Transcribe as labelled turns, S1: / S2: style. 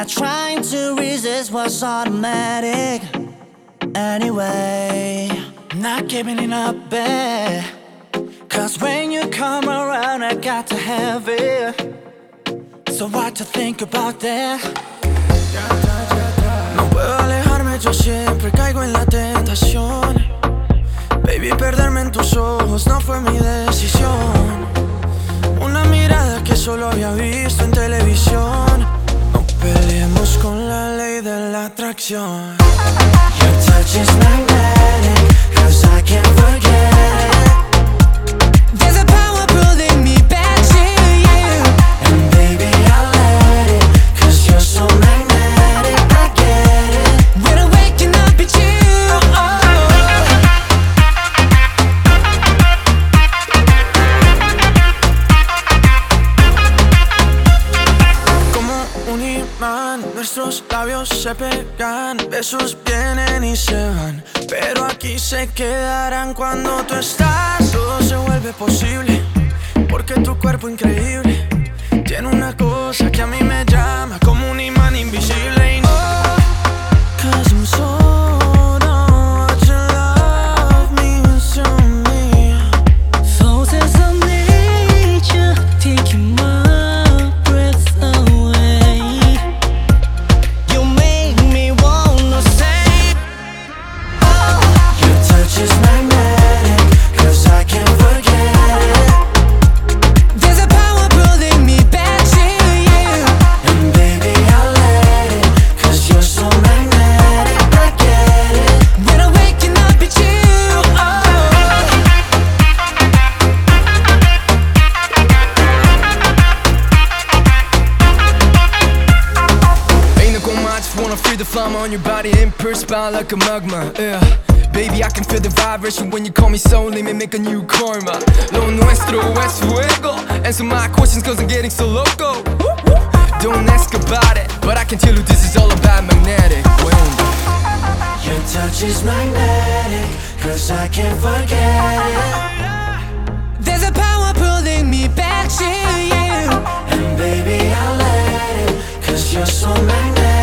S1: trying to resist what's automatic. Anyway, not giving it up, babe. Cause when you come around, I got to have it. So what to think about that?
S2: No puedo alejarme, yo siempre caigo en la tentación. Baby, perderme en tus ojos no fue mi decisión. Una mirada que solo había visto en televisión. No peleemos con la ley de la atracción.
S1: Your touch is magnetic, cause I can't forget it. There's a power pulling me back to you. And baby, I'll let it, cause you're so magnetic, I get it. When I'm waking up at you,
S2: Como un imán, nuestros labios se pegan. Besos vienen y se van, pero aquí se quedarán cuando tú estás. Todo se vuelve posible, porque tu cuerpo increíble tiene una cosa que a mí me llama como un imán invisible. Y no, 'cause I'm sold on what your love means to me.
S3: Forces of nature taking my breath away. You make me wanna say, oh.
S1: your touch is magnetic, cause I can't forget it. There's a power pulling me back to you. And baby, I'll let it, cause you're so magnetic, I get it. When I'm waking up at you,
S4: Ain't no going I just wanna feel the flame on your body, impulse bound like a magma, yeah. Baby, I can feel the vibration when you call me soul, let me make a new karma. Lo nuestro es fuego, answer my questions cause I'm getting so loco. Don't ask about it, but I can tell you this is all about magnetic.
S1: your touch is magnetic, cause I can't forget it. There's a power pulling me back to you. And baby, I'll let it, cause you're so magnetic.